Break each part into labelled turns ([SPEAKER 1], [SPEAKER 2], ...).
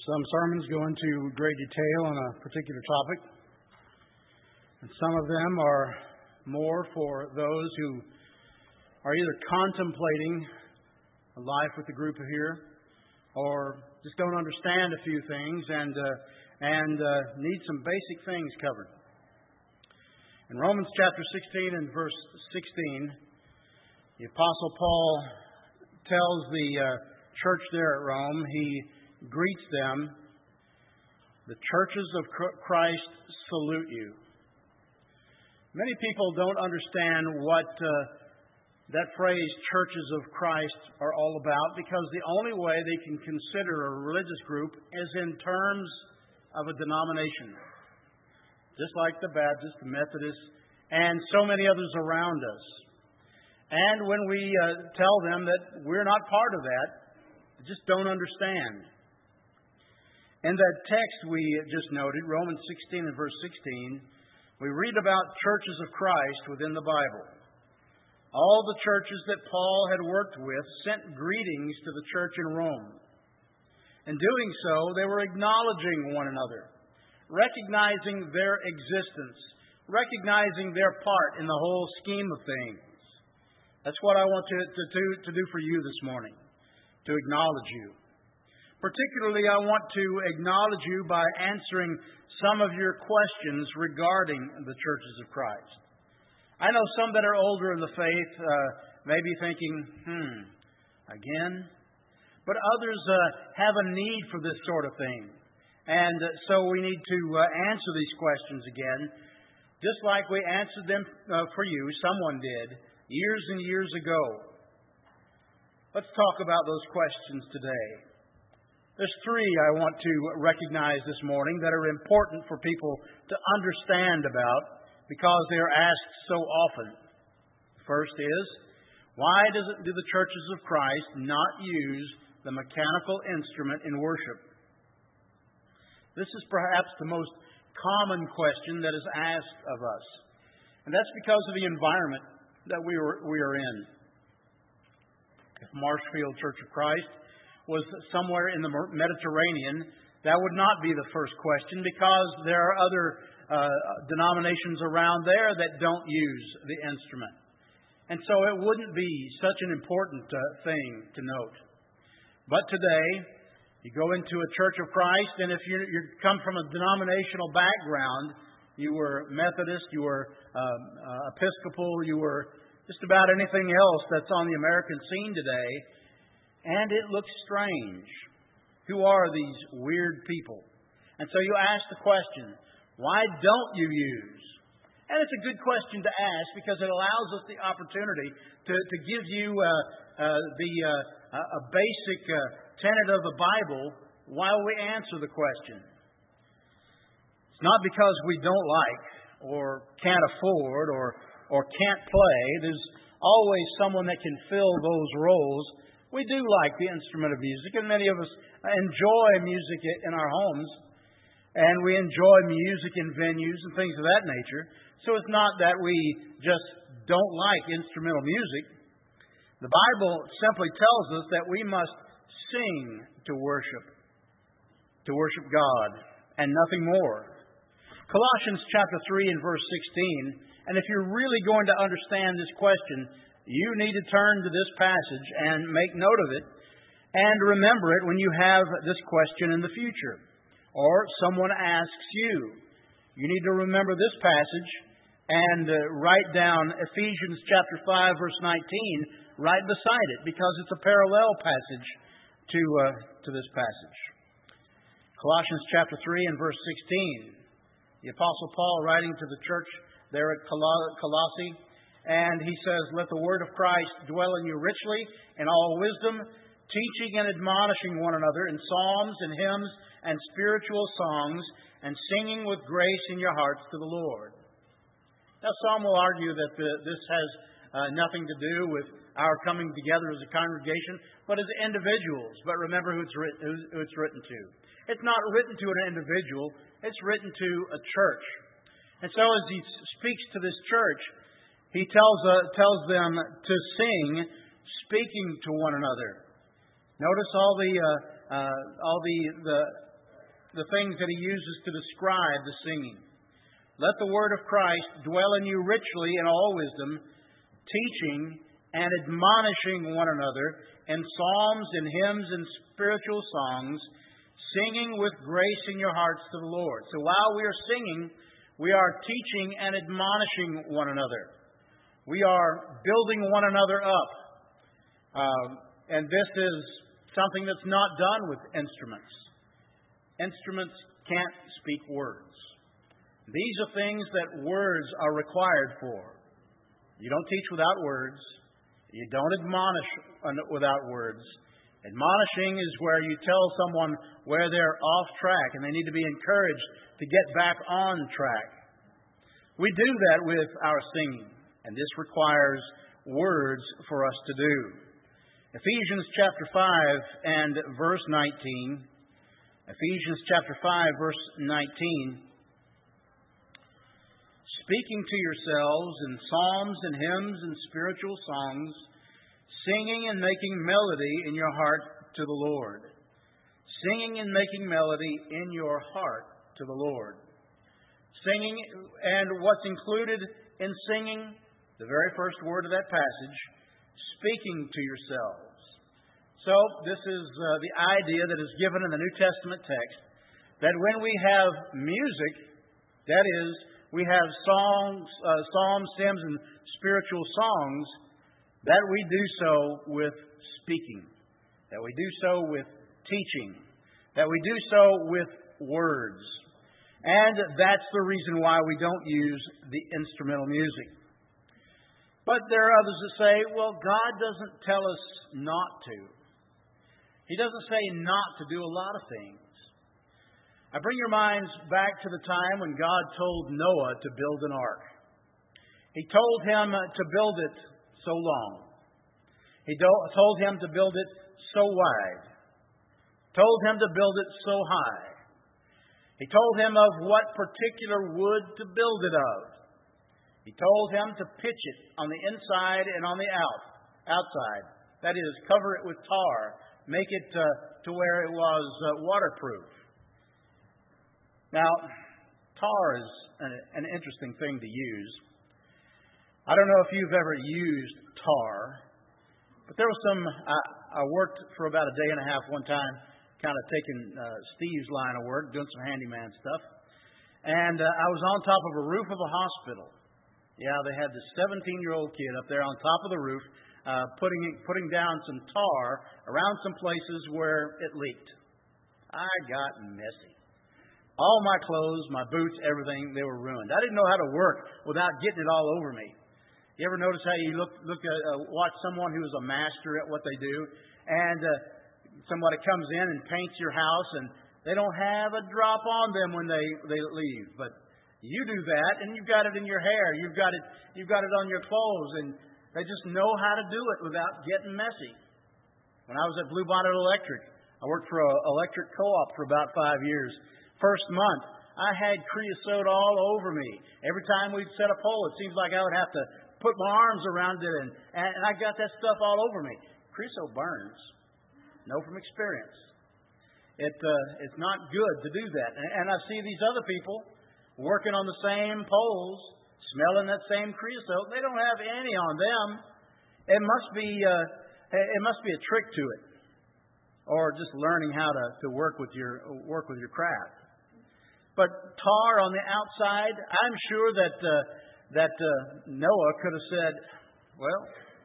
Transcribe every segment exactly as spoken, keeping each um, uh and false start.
[SPEAKER 1] Some sermons go into great detail on a particular topic, and some of them are more for those who are either contemplating a life with the group here, or just don't understand a few things and uh, and uh, need some basic things covered. In Romans chapter sixteen and verse sixteen, the Apostle Paul tells the uh, church there at Rome, he greets them, "The churches of Christ salute you." Many people don't understand what uh, that phrase, churches of Christ, are all about, because the only way they can consider a religious group is in terms of a denomination. Just like the Baptists, the Methodists, and so many others around us. And when we uh, tell them that we're not part of that, they just don't understand. In that text we just noted, Romans sixteen and verse sixteen, we read about churches of Christ within the Bible. All the churches that Paul had worked with sent greetings to the church in Rome. In doing so, they were acknowledging one another, recognizing their existence, recognizing their part in the whole scheme of things. That's what I want to, to, to, to do for you this morning, to acknowledge you. Particularly, I want to acknowledge you by answering some of your questions regarding the churches of Christ. I know some that are older in the faith uh, may be thinking, hmm, again? But others uh, have a need for this sort of thing. And uh, so we need to uh, answer these questions again, just like we answered them uh, for you, someone did, years and years ago. Let's talk about those questions today. There's three I want to recognize this morning that are important for people to understand about because they are asked so often. First is, why does it, do the churches of Christ not use the mechanical instrument in worship? This is perhaps the most common question that is asked of us. And that's because of the environment that we are, we are in. If Marshfield Church of Christ was somewhere in the Mediterranean, that would not be the first question, because there are other uh, denominations around there that don't use the instrument. And so it wouldn't be such an important uh, thing to note. But today, you go into a Church of Christ, and if you you come from a denominational background, you were Methodist, you were um, uh, Episcopal, you were just about anything else that's on the American scene today, and it looks strange. Who are these weird people? And so you ask the question, why don't you use? And it's a good question to ask because it allows us the opportunity to, to give you uh, uh, the uh, a basic uh, tenet of the Bible while we answer the question. It's not because we don't like or can't afford or, or can't play. There's always someone that can fill those roles. We do like the instrument of music, and many of us enjoy music in our homes, and we enjoy music in venues and things of that nature. So it's not that we just don't like instrumental music. The Bible simply tells us that we must sing to worship, to worship God, and nothing more. Colossians chapter three and verse sixteen, and if you're really going to understand this question, you need to turn to this passage and make note of it and remember it when you have this question in the future. Or someone asks you. You need to remember this passage and uh, write down Ephesians chapter five verse nineteen right beside it, because it's a parallel passage to, uh, to this passage. Colossians chapter three and verse sixteen. The Apostle Paul writing to the church there at Colossae, and he says, "Let the word of Christ dwell in you richly in all wisdom, teaching and admonishing one another in psalms and hymns and spiritual songs, and singing with grace in your hearts to the Lord." Now, some will argue that the, this has uh, nothing to do with our coming together as a congregation, but as individuals. But remember who it's, written, who it's written to. It's not written to an individual. It's written to a church. And so as he speaks to this church, he tells uh, tells them to sing, speaking to one another. Notice all the uh, uh, all the the the things that he uses to describe the singing. Let the word of Christ dwell in you richly in all wisdom, teaching and admonishing one another in psalms and hymns and spiritual songs, singing with grace in your hearts to the Lord. So while we are singing, we are teaching and admonishing one another. We are building one another up. Um, and this is something that's not done with instruments. Instruments can't speak words. These are things that words are required for. You don't teach without words. You don't admonish without words. Admonishing is where you tell someone where they're off track and they need to be encouraged to get back on track. We do that with our singing, and this requires words for us to do. Ephesians chapter five and verse nineteen. Ephesians chapter five, verse nineteen. Speaking to yourselves in psalms and hymns and spiritual songs, singing and making melody in your heart to the Lord. Singing and making melody in your heart to the Lord. Singing, and what's included in singing, the very first word of that passage, speaking to yourselves. So, this is uh, the idea that is given in the New Testament text, that when we have music, that is, we have songs, uh, psalms, hymns, and spiritual songs, that we do so with speaking, that we do so with teaching, that we do so with words. And that's the reason why we don't use the instrumental music. But there are others that say, well, God doesn't tell us not to. He doesn't say not to do a lot of things. I bring your minds back to the time when God told Noah to build an ark. He told him to build it so long. He told him to build it so wide. Told him to build it so high. He told him of what particular wood to build it of. He told him to pitch it on the inside and on the out, outside. That is, cover it with tar. Make it uh, to where it was uh, waterproof. Now, tar is an, an interesting thing to use. I don't know if you've ever used tar, but there was some, I, I worked for about a day and a half one time, kind of taking uh, Steve's line of work, doing some handyman stuff. And uh, I was on top of a roof of a hospital. Yeah, they had this seventeen-year-old kid up there on top of the roof, uh, putting putting down some tar around some places where it leaked. I got messy. All my clothes, my boots, everything, they were ruined. I didn't know how to work without getting it all over me. You ever notice how you look, look at, uh, watch someone who is a master at what they do, and uh, somebody comes in and paints your house, and they don't have a drop on them when they, they leave. But you do that, and you've got it in your hair, you've got it, you've got it on your clothes, and they just know how to do it without getting messy. When I was at Blue Bonnet Electric, I worked for an electric co-op for about five years. First month, I had creosote all over me. Every time we'd set a pole, it seems like I would have to put my arms around it, and, and I got that stuff all over me. Creosote burns. Know from experience. It uh, it's not good to do that. And, and I see these other people working on the same poles, smelling that same creosote. They don't have any on them. It must be uh, it must be a trick to it, or just learning how to, to work with your work with your craft. But tar on the outside, I'm sure that uh, that uh, Noah could have said, "Well,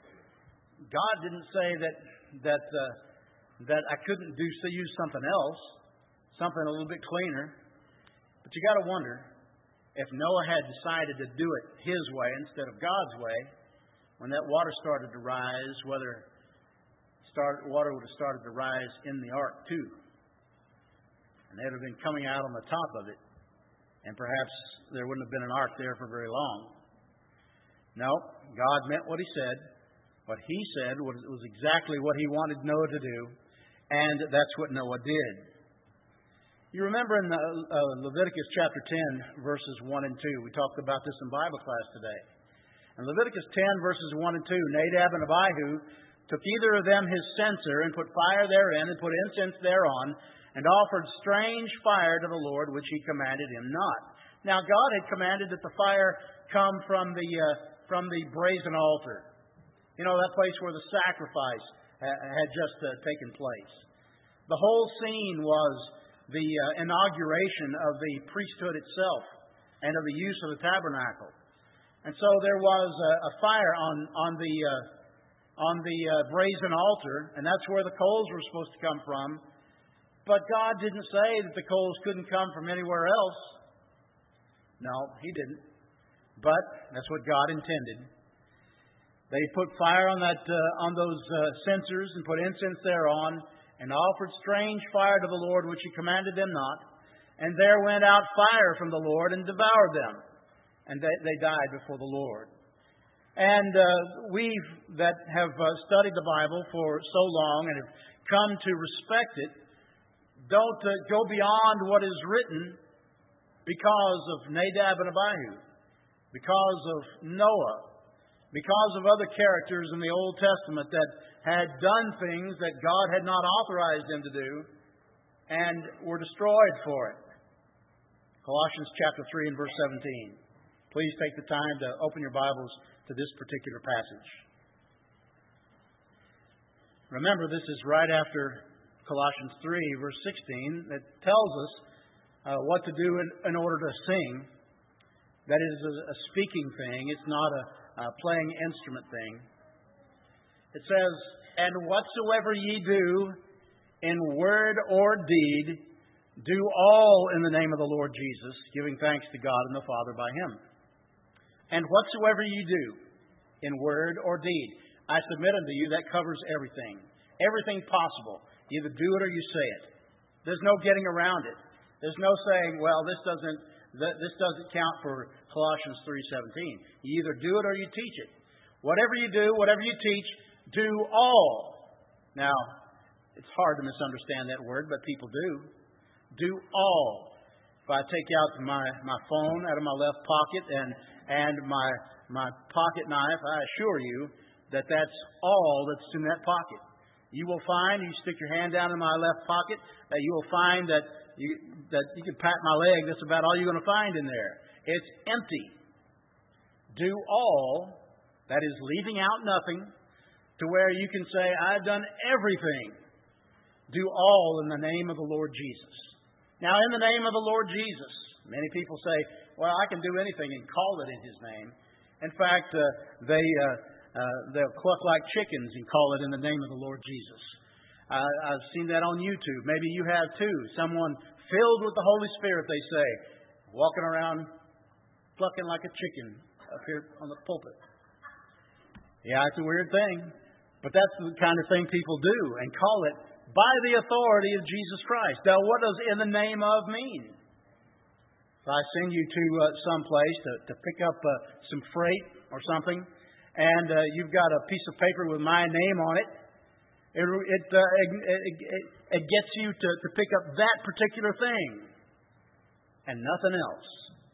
[SPEAKER 1] God didn't say that that uh, that I couldn't do so use something else, something a little bit cleaner." But you got to wonder if Noah had decided to do it his way instead of God's way, when that water started to rise, whether start, water would have started to rise in the ark too. And they'd have been coming out on the top of it. And perhaps there wouldn't have been an ark there for very long. No, God meant what He said. What He said was, was exactly what He wanted Noah to do. And that's what Noah did. You remember in the, uh, Leviticus chapter ten, verses one and two. We talked about this in Bible class today. In Leviticus ten, verses one and two, Nadab and Abihu took either of them his censer and put fire therein and put incense thereon and offered strange fire to the Lord, which he commanded him not. Now God had commanded that the fire come from the uh, from the brazen altar. You know, that place where the sacrifice ha- had just uh, taken place. The whole scene was the uh, inauguration of the priesthood itself and of the use of the tabernacle. And so there was a, a fire on on the uh, on the uh, brazen altar, and that's where the coals were supposed to come from. But God didn't say that the coals couldn't come from anywhere else. No, He didn't. But that's what God intended. They put fire on that uh, on those uh, censers and put incense thereon, and offered strange fire to the Lord, which He commanded them not. And there went out fire from the Lord and devoured them, and they, they died before the Lord. And uh, we that have uh, studied the Bible for so long and have come to respect it, don't uh, go beyond what is written because of Nadab and Abihu, because of Noah, because of other characters in the Old Testament that had done things that God had not authorized them to do and were destroyed for it. Colossians chapter three and verse seventeen. Please take the time to open your Bibles to this particular passage. Remember, this is right after Colossians three, verse sixteen, that tells us uh, what to do in, in order to sing. That is a, a speaking thing. It's not a, a playing instrument thing. It says, "And whatsoever ye do in word or deed, do all in the name of the Lord Jesus, giving thanks to God and the Father by Him. And whatsoever ye do in word or deed." I submit unto you that covers everything. Everything possible. You either do it or you say it. There's no getting around it. There's no saying, well, this doesn't this doesn't count for Colossians three seventeen. You either do it or you teach it. Whatever you do, whatever you teach, do all. Now, it's hard to misunderstand that word, but people do. Do all. If I take out my, my phone out of my left pocket and and my my pocket knife, I assure you that that's all that's in that pocket. You will find, you stick your hand down in my left pocket, that you will find that you that you can pat my leg. That's about all you're going to find in there. It's empty. Do all, that is leaving out nothing, to where you can say, I've done everything. Do all in the name of the Lord Jesus. Now, in the name of the Lord Jesus, many people say, well, I can do anything and call it in His name. In fact, uh, they, uh, uh, they'll cluck like chickens and call it in the name of the Lord Jesus. Uh, I've seen that on YouTube. Maybe you have too. Someone filled with the Holy Spirit, they say, walking around clucking like a chicken up here on the pulpit. Yeah, it's a weird thing. But that's the kind of thing people do and call it by the authority of Jesus Christ. Now, what does in the name of mean? If I send you to uh, some place to, to pick up uh, some freight or something, and uh, you've got a piece of paper with my name on it, it, it, uh, it, it, it gets you to, to pick up that particular thing and nothing else.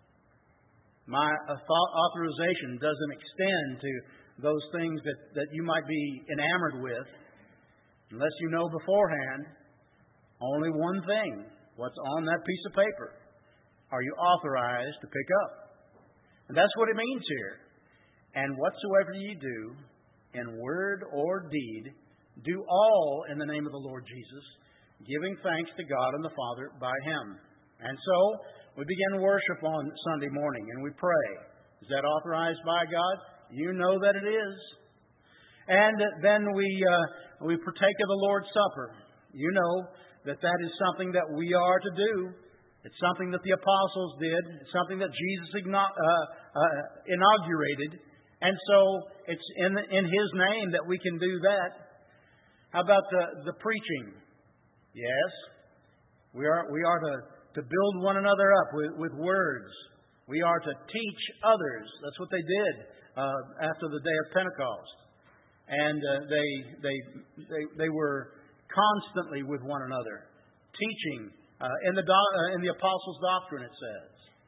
[SPEAKER 1] My authorization doesn't extend to those things that, that you might be enamored with, unless you know beforehand only one thing, what's on that piece of paper. Are you authorized to pick up? And that's what it means here. And whatsoever ye do, in word or deed, do all in the name of the Lord Jesus, giving thanks to God and the Father by Him. And so, we begin worship on Sunday morning, and we pray. Is that authorized by God? You know that it is. And then we uh, we partake of the Lord's Supper. You know that that is something that we are to do. It's something that the apostles did. It's something that Jesus igno- uh, uh, inaugurated. And so it's in in His name that we can do that. How about the, the preaching? Yes, we are we are to, to build one another up with, with words. We are to teach others. That's what they did uh, after the day of Pentecost. And uh, they, they they they were constantly with one another, teaching uh, in the do- uh, in the apostles' doctrine. It says.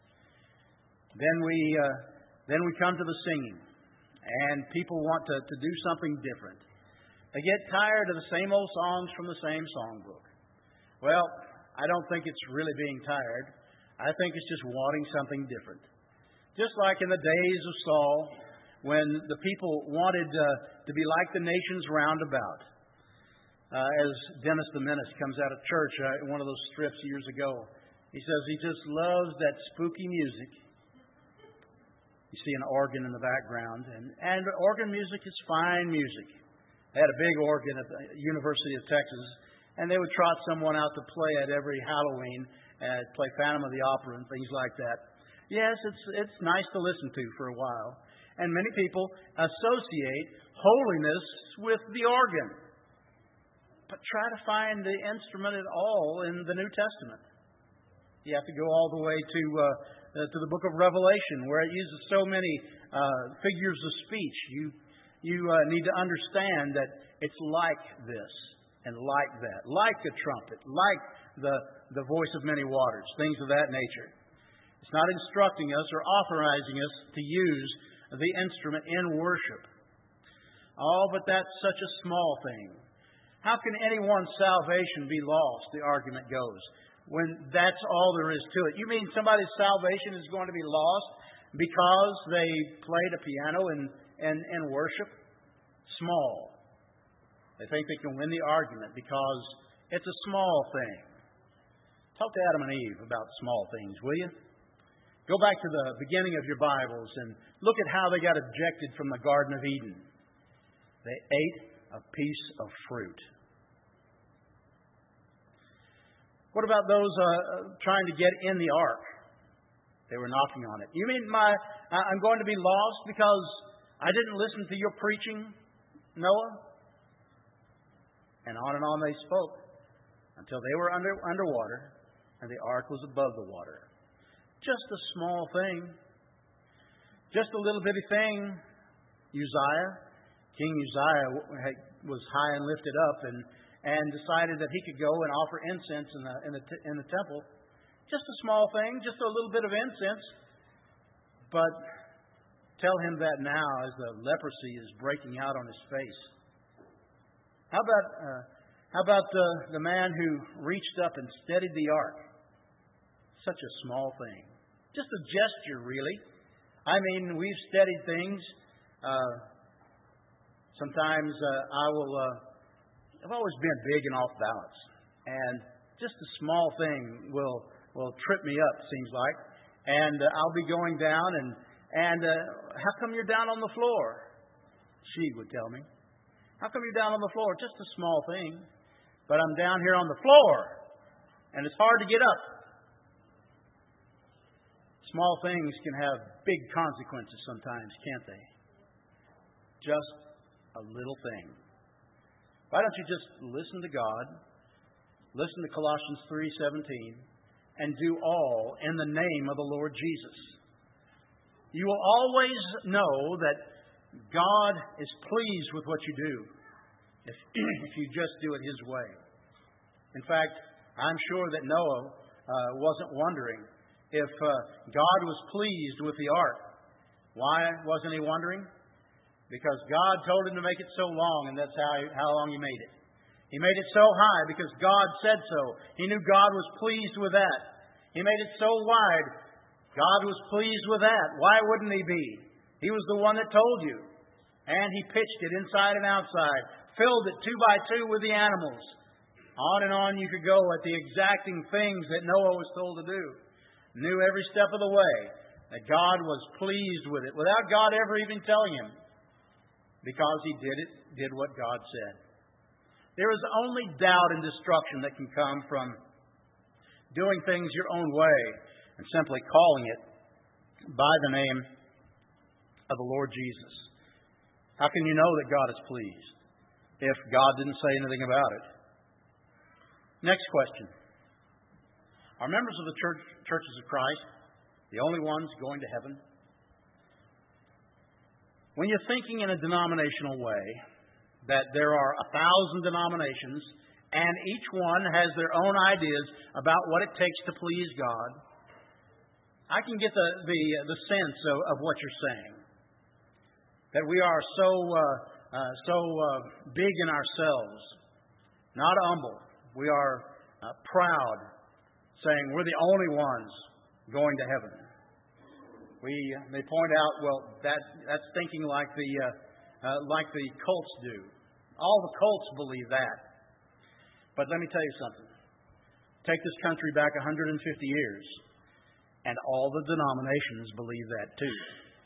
[SPEAKER 1] Then we uh, then we come to the singing, and people want to, to do something different. They get tired of the same old songs from the same songbook. Well, I don't think it's really being tired. I think it's just wanting something different. Just like in the days of Saul, when the people wanted uh, to be like the nations round about. Uh, as Dennis the Menace comes out of church uh, in one of those strips years ago, he says he just loves that spooky music. You see an organ in the background, and, and organ music is fine music. They had a big organ at the University of Texas, and they would trot someone out to play it every Halloween, and play Phantom of the Opera and things like that. Yes, it's it's nice to listen to for a while. And many people associate holiness with the organ. But try to find the instrument at all in the New Testament. You have to go all the way to uh, to the book of Revelation, where it uses so many uh, figures of speech. You you uh, need to understand that it's like this and like that, like a trumpet, like the the voice of many waters, things of that nature. It's not instructing us or authorizing us to use the instrument in worship. Oh, but that's such a small thing. How can anyone's salvation be lost, the argument goes, when that's all there is to it? You mean somebody's salvation is going to be lost because they played a piano in, in, in worship? Small. They think they can win the argument because it's a small thing. Talk to Adam and Eve about small things, will you? Go back to the beginning of your Bibles and look at how they got ejected from the Garden of Eden. They ate a piece of fruit. What about those uh, trying to get in the ark? They were knocking on it. You mean my I'm going to be lost because I didn't listen to your preaching, Noah? And on and on they spoke until they were under underwater and the ark was above the water. Just a small thing. Just a little bitty thing. Uzziah, King Uzziah was high and lifted up and, and decided that he could go and offer incense in the, in the, in the temple. Just a small thing, just a little bit of incense. But tell him that now as the leprosy is breaking out on his face. How about, uh, how about uh, the man who reached up and steadied the ark? Such a small thing. Just a gesture, really. I mean, we've steadied things. Uh, sometimes uh, I will, uh, I've always been big and off balance. And just a small thing will will trip me up, seems like. And uh, I'll be going down, and, and uh, how come you're down on the floor? She would tell me. How come you're down on the floor? Just a small thing. But I'm down here on the floor, and it's hard to get up. Small things can have big consequences sometimes, can't they? Just a little thing. Why don't you just listen to God, listen to Colossians three seventeen, and do all in the name of the Lord Jesus? You will always know that God is pleased with what you do if, if you just do it His way. In fact, I'm sure that Noah uh, wasn't wondering if uh, God was pleased with the ark. Why wasn't he wondering? Because God told him to make it so long, and that's how, he, how long he made it. He made it so high because God said so. He knew God was pleased with that. He made it so wide. God was pleased with that. Why wouldn't He be? He was the one that told you. And He pitched it inside and outside, filled it two by two with the animals. On and on you could go at the exacting things that Noah was told to do. Knew every step of the way that God was pleased with it without God ever even telling him, because he did it, did what God said. There is only doubt and destruction that can come from doing things your own way and simply calling it by the name of the Lord Jesus. How can you know that God is pleased if God didn't say anything about it? Next question. Are members of the church, churches of Christ the only ones going to heaven? When you're thinking in a denominational way, that there are a thousand denominations and each one has their own ideas about what it takes to please God, I can get the the, the sense of, of what you're saying. That we are so uh, uh, so uh, big in ourselves, not humble. We are uh, proud saying we're the only ones going to heaven. We they point out, well, that that's thinking like the uh, uh, like the cults do. All the cults believe that. But let me tell you something. Take this country back one hundred fifty years, and all the denominations believe that too.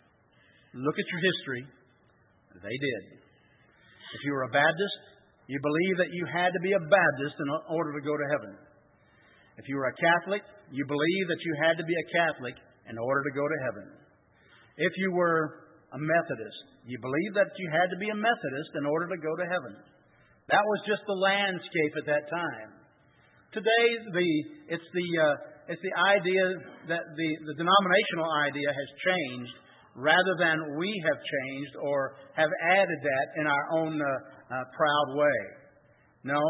[SPEAKER 1] Look at your history. They did. If you were a Baptist, you believed that you had to be a Baptist in order to go to heaven. If you were a Catholic, you believed that you had to be a Catholic in order to go to heaven. If you were a Methodist, you believed that you had to be a Methodist in order to go to heaven. That was just the landscape at that time. Today, the it's the uh, it's the idea that the, the denominational idea has changed rather than we have changed or have added that in our own uh, uh, proud way. No,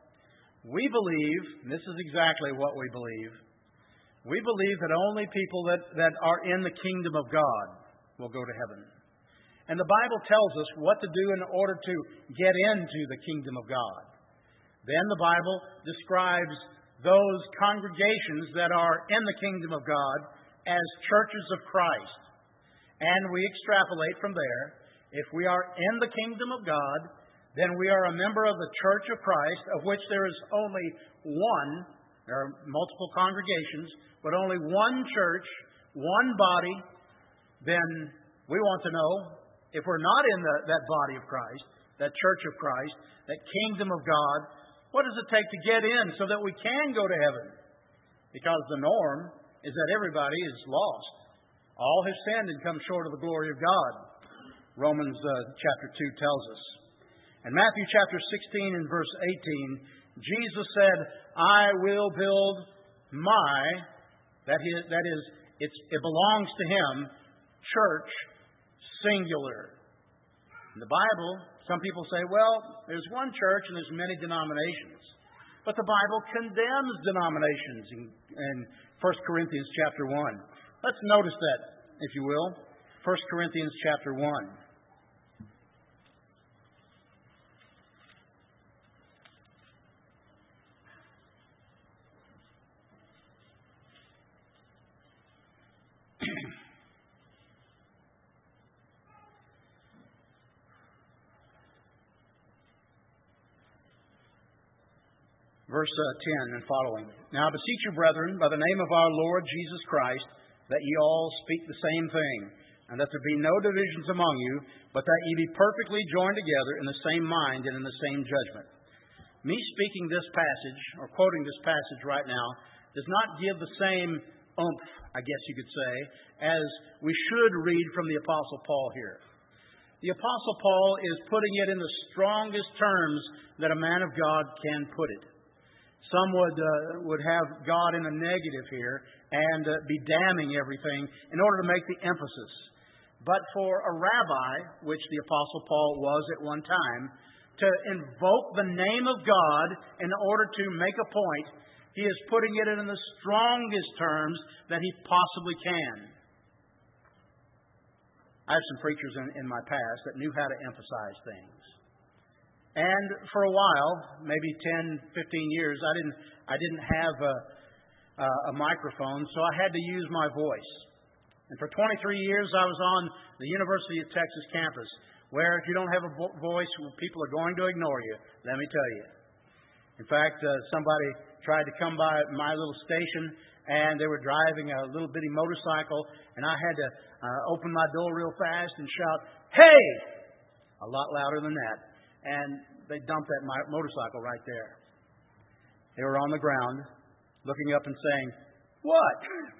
[SPEAKER 1] we believe, and this is exactly what we believe, we believe that only people that, that are in the kingdom of God will go to heaven. And the Bible tells us what to do in order to get into the kingdom of God. Then the Bible describes those congregations that are in the kingdom of God as churches of Christ. And we extrapolate from there. If we are in the kingdom of God, then we are a member of the church of Christ, of which there is only one. There are multiple congregations, but only one church, one body. Then we want to know, if we're not in the, that body of Christ, that church of Christ, that kingdom of God, what does it take to get in so that we can go to heaven? Because the norm is that everybody is lost. All have sinned and come short of the glory of God. Romans uh, chapter two tells us. In Matthew chapter sixteen and verse eighteen, Jesus said, I will build my, that is, that is it's, it belongs to Him, church, singular. In the Bible, some people say, well, there's one church and there's many denominations. But the Bible condemns denominations in, in First Corinthians chapter one. Let's notice that, if you will. First Corinthians chapter one. Verse uh, ten and following. Now I beseech you, brethren, by the name of our Lord Jesus Christ, that ye all speak the same thing, and that there be no divisions among you, but that ye be perfectly joined together in the same mind and in the same judgment. Me speaking this passage, or quoting this passage right now, does not give the same oomph, I guess you could say, as we should read from the Apostle Paul here. The Apostle Paul is putting it in the strongest terms that a man of God can put it. Some would uh, would have God in a negative here and uh, be damning everything in order to make the emphasis. But for a rabbi, which the Apostle Paul was at one time, to invoke the name of God in order to make a point, he is putting it in the strongest terms that he possibly can. I have some preachers in, in my past that knew how to emphasize things. And for a while, maybe ten, fifteen years, I didn't I didn't have a, a, a microphone, so I had to use my voice. And for twenty-three years, I was on the University of Texas campus, where if you don't have a vo- voice, people are going to ignore you, let me tell you. In fact, uh, somebody tried to come by my little station, and they were driving a little bitty motorcycle, and I had to uh, open my door real fast and shout, "Hey!" a lot louder than that. And they dumped that motorcycle right there. They were on the ground, looking up and saying, "What?"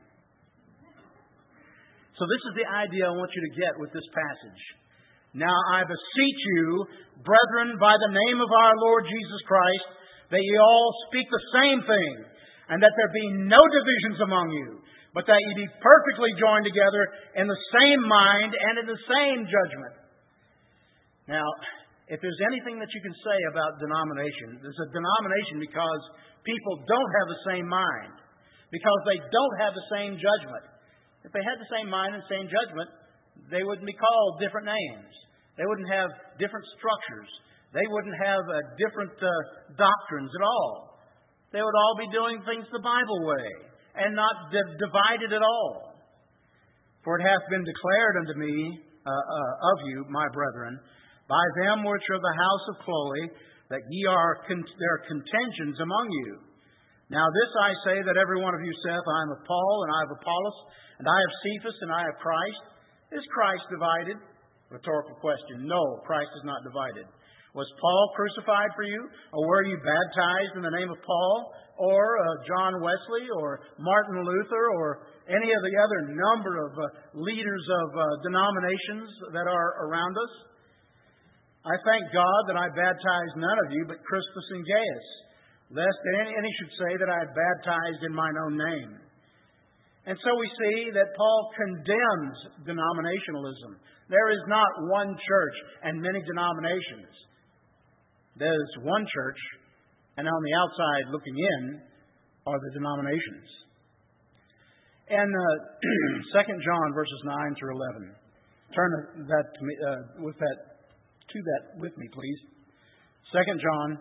[SPEAKER 1] So this is the idea I want you to get with this passage. Now I beseech you, brethren, by the name of our Lord Jesus Christ, that ye all speak the same thing, and that there be no divisions among you, but that ye be perfectly joined together in the same mind and in the same judgment. Now, if there's anything that you can say about denomination, there's a denomination because people don't have the same mind, because they don't have the same judgment. If they had the same mind and same judgment, they wouldn't be called different names. They wouldn't have different structures. They wouldn't have uh, different uh, doctrines at all. They would all be doing things the Bible way and not d- divided at all. For it hath been declared unto me uh, uh, of you, my brethren, by them which are of the house of Chloe, that ye are con- there are contentions among you. Now this I say, that every one of you saith, I am of Paul, and I of Apollos, and I of Cephas, and I of Christ. Is Christ divided? Rhetorical question. No, Christ is not divided. Was Paul crucified for you? Or were you baptized in the name of Paul? Or uh, John Wesley? Or Martin Luther? Or any of the other number of uh, leaders of uh, denominations that are around us? I thank God that I baptized none of you but Crispus and Gaius, lest any, any should say that I had baptized in mine own name. And so we see that Paul condemns denominationalism. There is not one church and many denominations. There's one church, and on the outside looking in are the denominations. And uh, Second John verses nine through eleven. Turn that to me, uh, with that to that with me, please. Second John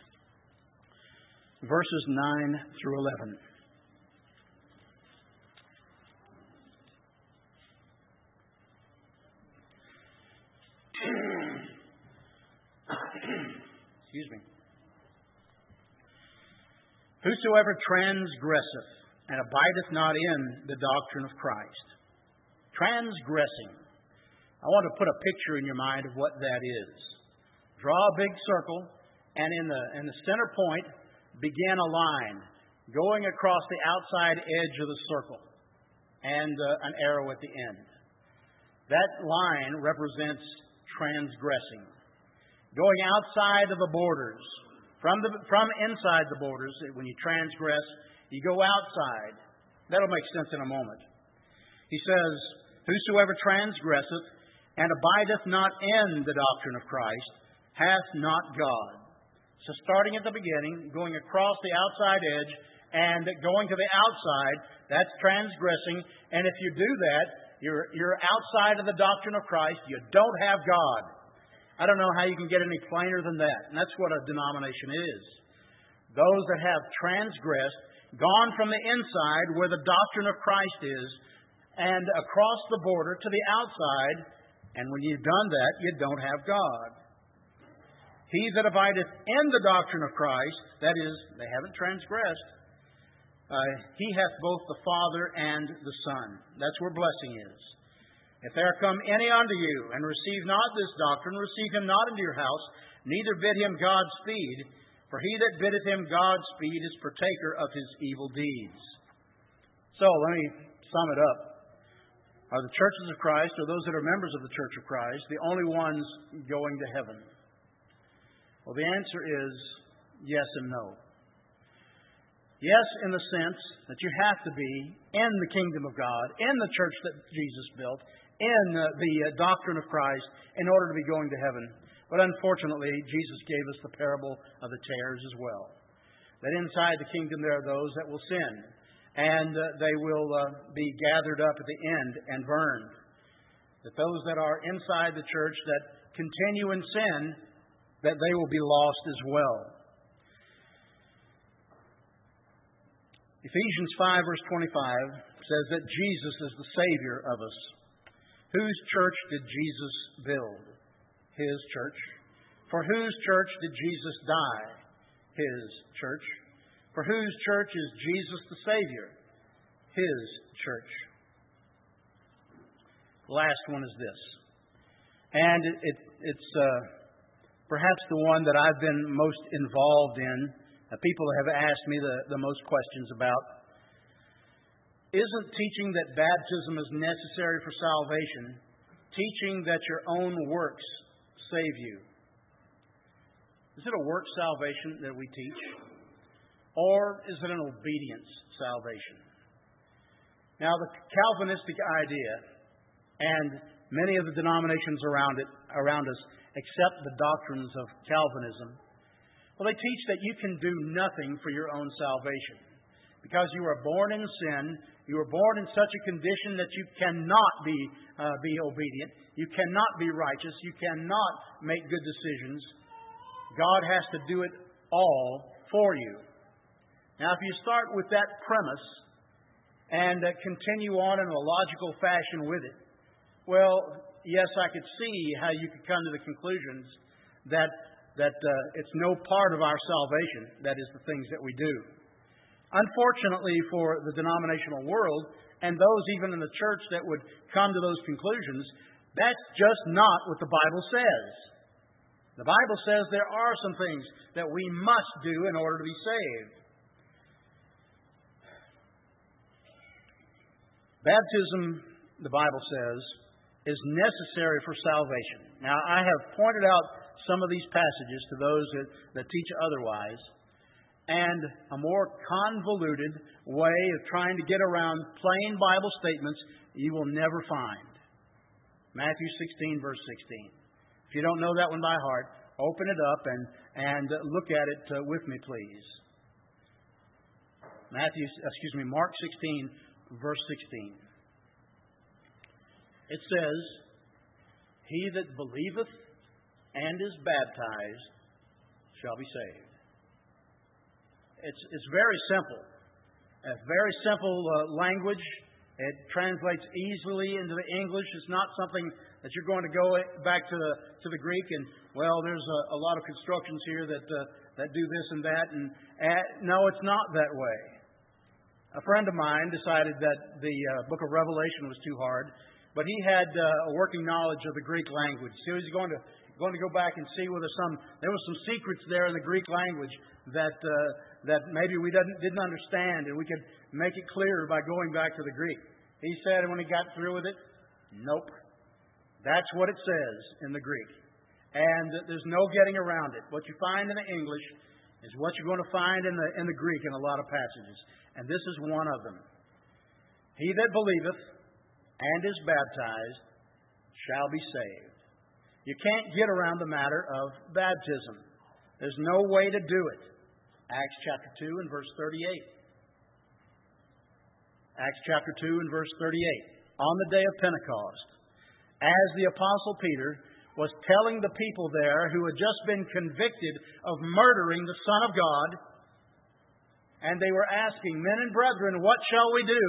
[SPEAKER 1] verses nine through eleven. Excuse me. Whosoever transgresseth and abideth not in the doctrine of Christ. Transgressing. I want to put a picture in your mind of what that is. Draw a big circle, and in the in the center point, begin a line going across the outside edge of the circle, and uh, an arrow at the end. That line represents transgressing. Going outside of the borders. From the from inside the borders, when you transgress, you go outside. That'll make sense in a moment. He says, whosoever transgresseth and abideth not in the doctrine of Christ hath not God. So starting at the beginning, going across the outside edge, and going to the outside, that's transgressing. And if you do that, you're, you're outside of the doctrine of Christ. You don't have God. I don't know how you can get any plainer than that. And that's what a denomination is. Those that have transgressed, gone from the inside where the doctrine of Christ is, and across the border to the outside, and when you've done that, you don't have God. He that abideth in the doctrine of Christ, that is, they haven't transgressed, uh, he hath both the Father and the Son. That's where blessing is. If there come any unto you, and receive not this doctrine, receive him not into your house, neither bid him Godspeed, for he that biddeth him Godspeed is partaker of his evil deeds. So, let me sum it up. Are the churches of Christ, or those that are members of the Church of Christ, the only ones going to heaven? Well, the answer is yes and no. Yes, in the sense that you have to be in the kingdom of God, in the church that Jesus built, in uh, the uh, doctrine of Christ, in order to be going to heaven. But unfortunately, Jesus gave us the parable of the tares as well. That inside the kingdom there are those that will sin, and uh, they will uh, be gathered up at the end and burned. That those that are inside the church that continue in sin, that they will be lost as well. Ephesians five verse twenty-five says that Jesus is the Savior of us. Whose church did Jesus build? His church. For whose church did Jesus die? His church. For whose church is Jesus the Savior? His church. The last one is this. And it, it, it's uh, perhaps the one that I've been most involved in. Uh, people have asked me the, the most questions about. Isn't teaching that baptism is necessary for salvation teaching that your own works save you? Is it a work salvation that we teach? Or is it an obedience salvation? Now, the Calvinistic idea, and many of the denominations around it, around us, accept the doctrines of Calvinism. Well, they teach that you can do nothing for your own salvation. Because you are born in sin, you are born in such a condition that you cannot be, uh, be obedient, you cannot be righteous, you cannot make good decisions. God has to do it all for you. Now, if you start with that premise and uh, continue on in a logical fashion with it, well, yes, I could see how you could come to the conclusions that that uh, it's no part of our salvation, that is, the things that we do. Unfortunately for the denominational world, and those even in the church that would come to those conclusions, that's just not what the Bible says. The Bible says there are some things that we must do in order to be saved. Baptism, the Bible says, is necessary for salvation. Now, I have pointed out some of these passages to those that, that teach otherwise, and a more convoluted way of trying to get around plain Bible statements you will never find. Matthew sixteen, verse sixteen. If you don't know that one by heart, open it up and, and look at it uh, with me, please. Matthew, excuse me, Mark sixteen, verse sixteen. It says, "He that believeth and is baptized shall be saved." It's, it's very simple. A very simple uh, language. It translates easily into the English. It's not something that you're going to go back to the, to the Greek and, well, there's a, a lot of constructions here that uh, that do this and that. And uh, no, it's not that way. A friend of mine decided that the uh, book of Revelation was too hard, but he had uh, a working knowledge of the Greek language. So he was going to going to go back and see whether some there were some secrets there in the Greek language that uh, that maybe we didn't didn't understand, and we could make it clearer by going back to the Greek. He said when he got through with it, nope, that's what it says in the Greek, and there's no getting around it. What you find in the English is what you're going to find in the in the Greek in a lot of passages, and this is one of them. He that believeth and is baptized shall be saved. You can't get around the matter of baptism. There's no way to do it. Acts chapter two and verse thirty-eight. Acts chapter two and verse thirty-eight. On the day of Pentecost, as the Apostle Peter was telling the people there who had just been convicted of murdering the Son of God, and they were asking, "Men and brethren, what shall we do?"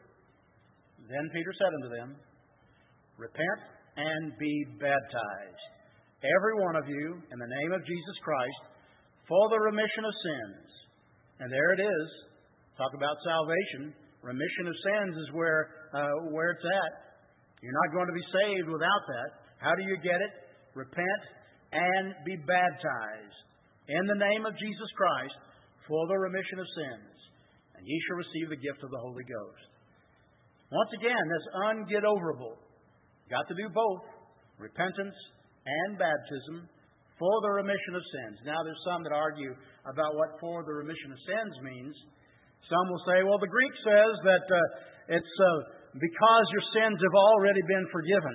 [SPEAKER 1] Then Peter said unto them, "Repent and be baptized, every one of you, in the name of Jesus Christ, for the remission of sins." And there it is. Talk about salvation. Remission of sins is where uh, where it's at. You're not going to be saved without that. How do you get it? Repent and be baptized in the name of Jesus Christ for the remission of sins, and ye shall receive the gift of the Holy Ghost. Once again, that's unget-overable. Got to do both, repentance and baptism for the remission of sins. Now, there's some that argue about what for the remission of sins means. Some will say, well, the Greek says that uh, it's uh, because your sins have already been forgiven.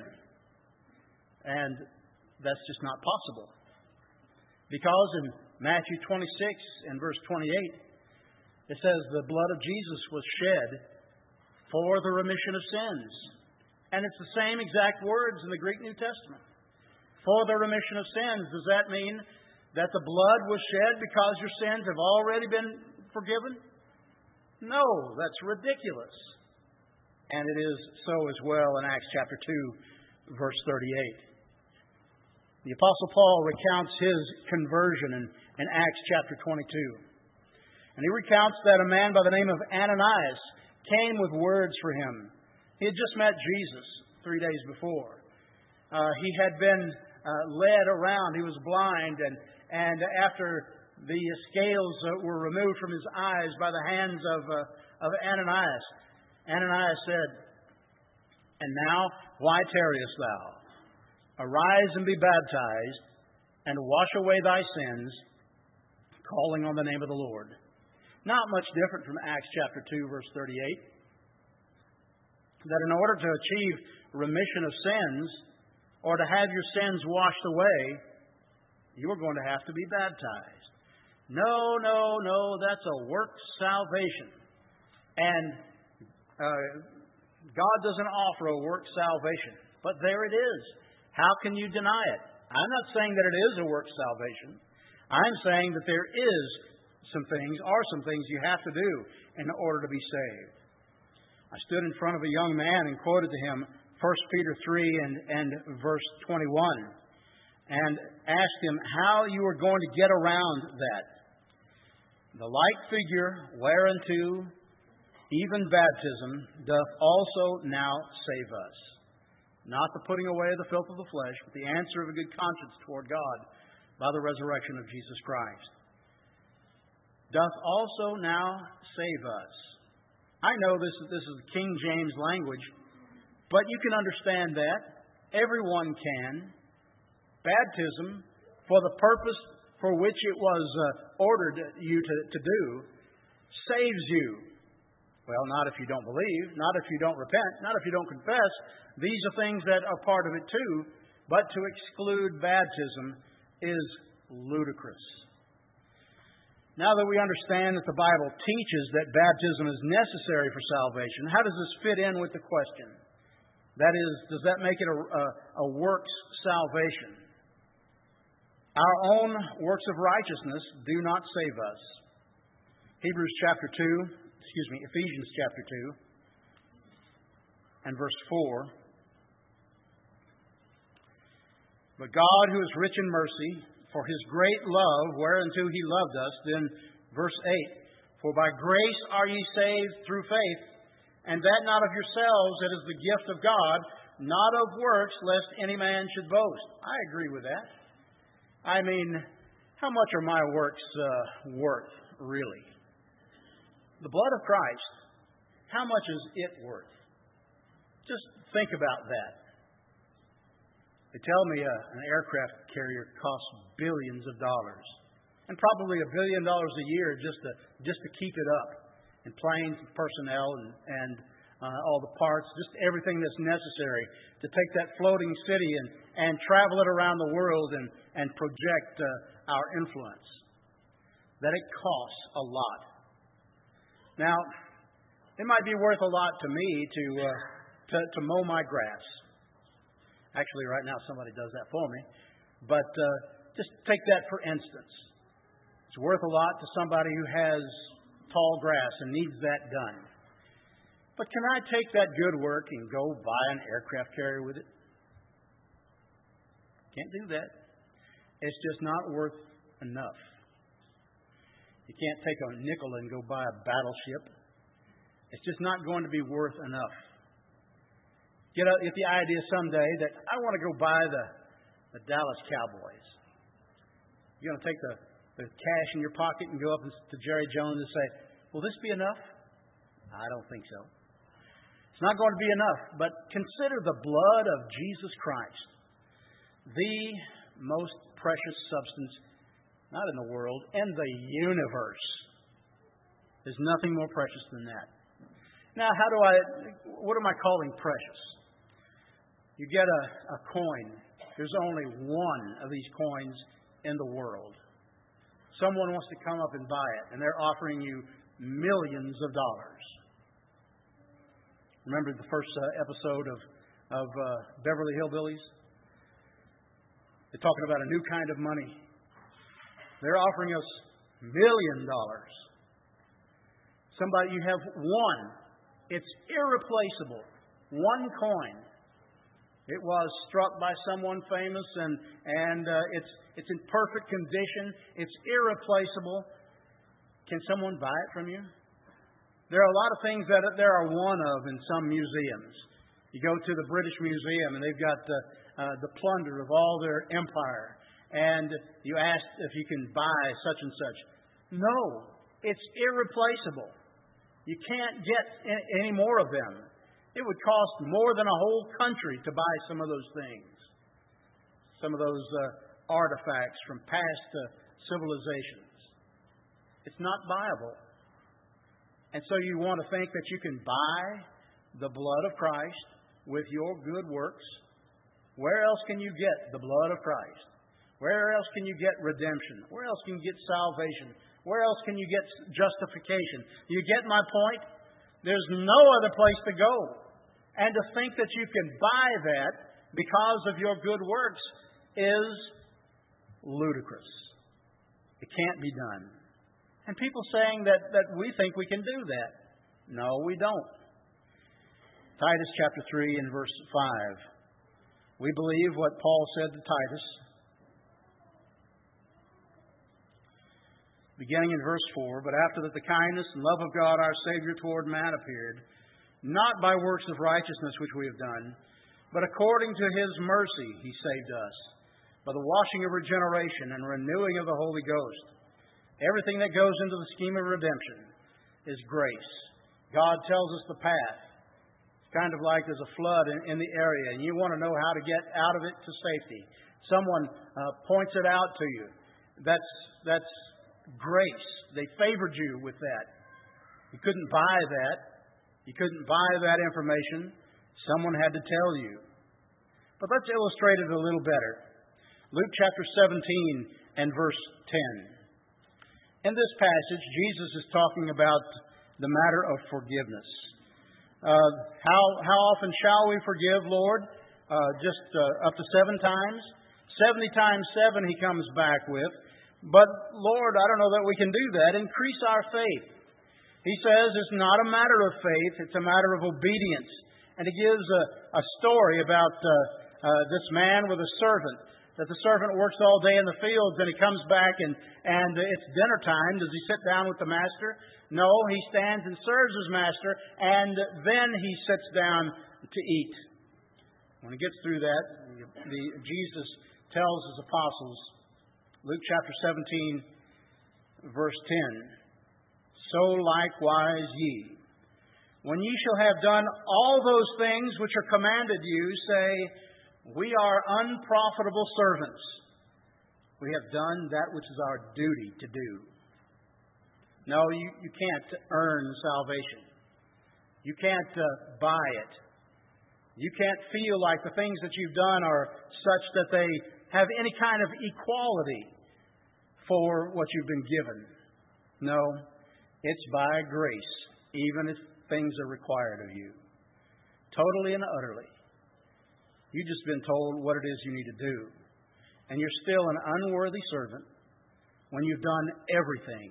[SPEAKER 1] And that's just not possible. Because in Matthew twenty-six and verse twenty-eight, it says the blood of Jesus was shed for the remission of sins. And it's the same exact words in the Greek New Testament. For the remission of sins. Does that mean that the blood was shed because your sins have already been forgiven? No, that's ridiculous. And it is so as well in Acts chapter two, verse thirty-eight. The Apostle Paul recounts his conversion in, in Acts chapter twenty-two. And he recounts that a man by the name of Ananias came with words for him. He had just met Jesus three days before. Uh, he had been uh, led around. He was blind, and, and after the scales uh, were removed from his eyes by the hands of, uh, of Ananias, Ananias said, "And now, why tarriest thou? Arise and be baptized, and wash away thy sins, calling on the name of the Lord." Not much different from Acts chapter two, verse thirty-eight. That in order to achieve remission of sins, or to have your sins washed away, you are going to have to be baptized. No, no, no, that's a work salvation. And uh, God doesn't offer a work salvation. But there it is. How can you deny it? I'm not saying that it is a work salvation. I'm saying that there is some things, are some things you have to do in order to be saved. I stood in front of a young man and quoted to him First Peter three and, and verse twenty-one, and asked him how you were going to get around that. The like figure whereunto even baptism doth also now save us. Not the putting away of the filth of the flesh, but the answer of a good conscience toward God by the resurrection of Jesus Christ. Doth also now save us. I know this, this is King James language, but you can understand that. Everyone can. Baptism, for the purpose for which it was uh, ordered you to, to do, saves you. Well, not if you don't believe, not if you don't repent, not if you don't confess. These are things that are part of it too, but to exclude baptism is ludicrous. Now that we understand that the Bible teaches that baptism is necessary for salvation, how does this fit in with the question? That is, does that make it a, a, a works salvation? Our own works of righteousness do not save us. Hebrews chapter two, excuse me, Ephesians chapter two and verse four. But God, who is rich in mercy, for His great love, whereunto He loved us, then verse eight, for by grace are ye saved through faith, and that not of yourselves, it is the gift of God, not of works, lest any man should boast. I agree with that. I mean, how much are my works uh, worth, really? The blood of Christ, how much is it worth? Just think about that. They tell me uh, an aircraft carrier costs billions of dollars, and probably a billion dollars a year just to just to keep it up, and planes, and personnel, and, and uh, all the parts, just everything that's necessary to take that floating city and, and travel it around the world and, and project uh, our influence. That it costs a lot. Now, it might be worth a lot to me to uh, to, to mow my grass. Actually, right now somebody does that for me. But uh, just take that for instance. It's worth a lot to somebody who has tall grass and needs that done. But can I take that good work and go buy an aircraft carrier with it? Can't do that. It's just not worth enough. You can't take a nickel and go buy a battleship. It's just not going to be worth enough. Get, a, get the idea someday that I want to go buy the, the Dallas Cowboys. You're going to take the, the cash in your pocket and go up to Jerry Jones and say, will this be enough? I don't think so. It's not going to be enough. But consider the blood of Jesus Christ, the most precious substance, not in the world, in the universe. There's nothing more precious than that. Now, how do I, what am I calling precious? You get a, a coin. There's only one of these coins in the world. Someone wants to come up and buy it, and they're offering you millions of dollars. Remember the first uh, episode of, of uh, Beverly Hillbillies? They're talking about a new kind of money. They're offering us million dollars. Somebody, you have one. It's irreplaceable. One coin. It was struck by someone famous, and and uh, it's it's in perfect condition. It's irreplaceable. Can someone buy it from you? There are a lot of things that there are one of in some museums. You go to the British Museum, and they've got the uh, the plunder of all their empire, and you ask if you can buy such and such. No, it's irreplaceable. You can't get any more of them. It would cost more than a whole country to buy some of those things. Some of those uh, artifacts from past uh, civilizations. It's not viable. And so you want to think that you can buy the blood of Christ with your good works. Where else can you get the blood of Christ? Where else can you get redemption? Where else can you get salvation? Where else can you get justification? You get my point? There's no other place to go. And to think that you can buy that because of your good works is ludicrous. It can't be done. And people saying that, that we think we can do that. No, we don't. Titus chapter three and verse five. We believe what Paul said to Titus. Beginning in verse four, but after that the kindness and love of God our Savior toward man appeared, not by works of righteousness which we have done, but according to His mercy He saved us, by the washing of regeneration and renewing of the Holy Ghost. Everything that goes into the scheme of redemption is grace. God tells us the path. It's kind of like there's a flood in, in the area, and you want to know how to get out of it to safety. Someone uh, points it out to you. That's that's grace. They favored you with that. You couldn't buy that. You couldn't buy that information. Someone had to tell you. But let's illustrate it a little better. Luke chapter seventeen and verse ten. In this passage, Jesus is talking about the matter of forgiveness. Uh, how how often shall we forgive, Lord? Uh, just uh, up to seven times? Seventy times seven He comes back with. But, Lord, I don't know that we can do that. Increase our faith. He says it's not a matter of faith, it's a matter of obedience. And He gives a, a story about uh, uh, this man with a servant, that the servant works all day in the fields and he comes back and, and it's dinner time. Does he sit down with the master? No, he stands and serves his master, and then he sits down to eat. When he gets through that, the, Jesus tells His apostles, Luke chapter seventeen, verse ten, so likewise ye, when ye shall have done all those things which are commanded you, say, we are unprofitable servants. We have done that which is our duty to do. No, you, you can't earn salvation. You can't uh, buy it. You can't feel like the things that you've done are such that they have any kind of equality for what you've been given. No, it's by grace, even if things are required of you. Totally and utterly. You've just been told what it is you need to do. And you're still an unworthy servant when you've done everything.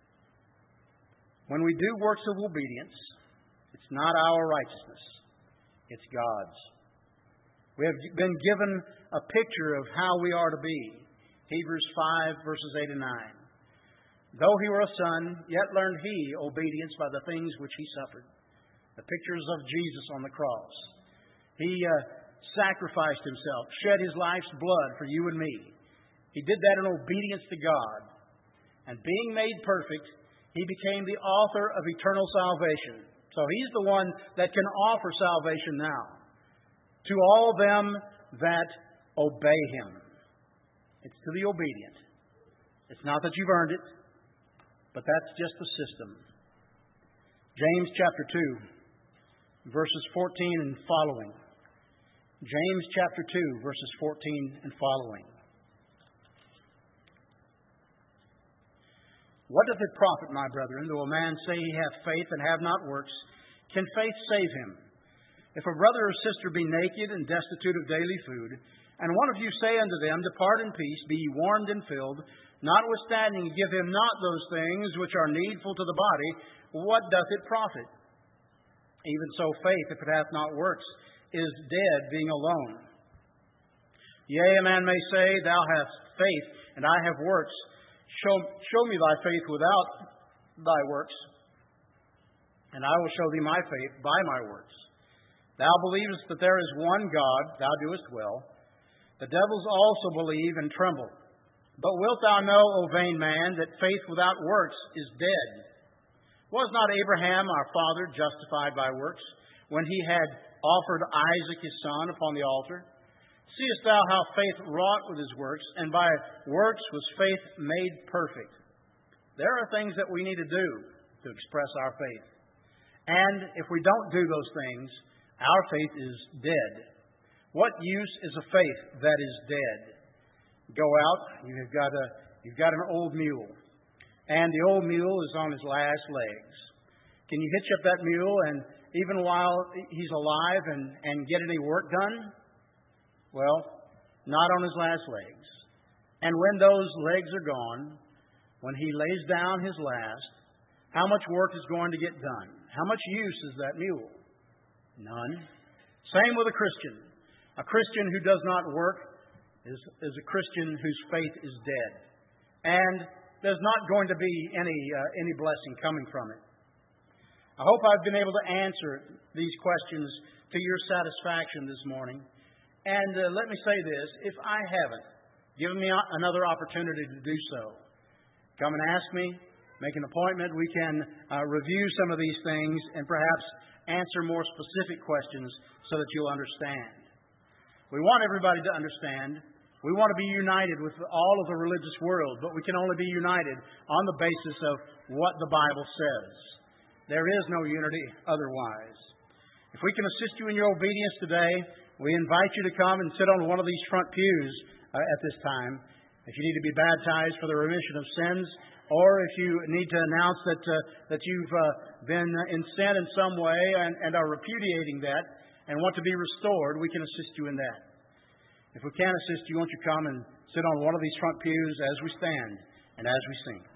[SPEAKER 1] When we do works of obedience, it's not our righteousness. It's God's. We have been given a picture of how we are to be. Hebrews five, verses eight and nine. Though He were a son, yet learned He obedience by the things which He suffered. The pictures of Jesus on the cross. He uh, sacrificed Himself, shed His life's blood for you and me. He did that in obedience to God. And being made perfect, He became the author of eternal salvation. So He's the one that can offer salvation now to all them that obey Him. It's to the obedient. It's not that you've earned it, but that's just the system. James chapter two, verses fourteen and following. James chapter two, verses fourteen and following. What doth it profit, my brethren, though a man say he hath faith and have not works? Can faith save him? If a brother or sister be naked and destitute of daily food, and one of you say unto them, depart in peace, be ye warmed and filled, notwithstanding give him not those things which are needful to the body, what doth it profit? Even so faith, if it hath not works, is dead, being alone. Yea, a man may say, thou hast faith, and I have works. Show, show me thy faith without thy works, and I will show thee my faith by my works. Thou believest that there is one God, thou doest well. The devils also believe and tremble. But wilt thou know, O vain man, that faith without works is dead? Was not Abraham our father justified by works, when he had offered Isaac his son upon the altar? Seest thou how faith wrought with his works, and by works was faith made perfect? There are things that we need to do to express our faith. And if we don't do those things, our faith is dead. What use is a faith that is dead? Go out, you've got a you've got an old mule, and the old mule is on his last legs. Can you hitch up that mule and even while he's alive and, and get any work done? Well, not on his last legs. And when those legs are gone, when he lays down his last, how much work is going to get done? How much use is that mule? None. Same with a Christian. A Christian who does not work is, is a Christian whose faith is dead. And there's not going to be any, uh, any blessing coming from it. I hope I've been able to answer these questions to your satisfaction this morning. And uh, let me say this, if I haven't, give me another opportunity to do so. Come and ask me, make an appointment. We can uh, review some of these things and perhaps answer more specific questions so that you'll understand. We want everybody to understand. We want to be united with all of the religious world, but we can only be united on the basis of what the Bible says. There is no unity otherwise. If we can assist you in your obedience today, we invite you to come and sit on one of these front pews uh, at this time. If you need to be baptized for the remission of sins, or if you need to announce that uh, that you've uh, been in sin in some way and, and are repudiating that and want to be restored, we can assist you in that. If we can't assist you, won't you come and sit on one of these front pews as we stand and as we sing.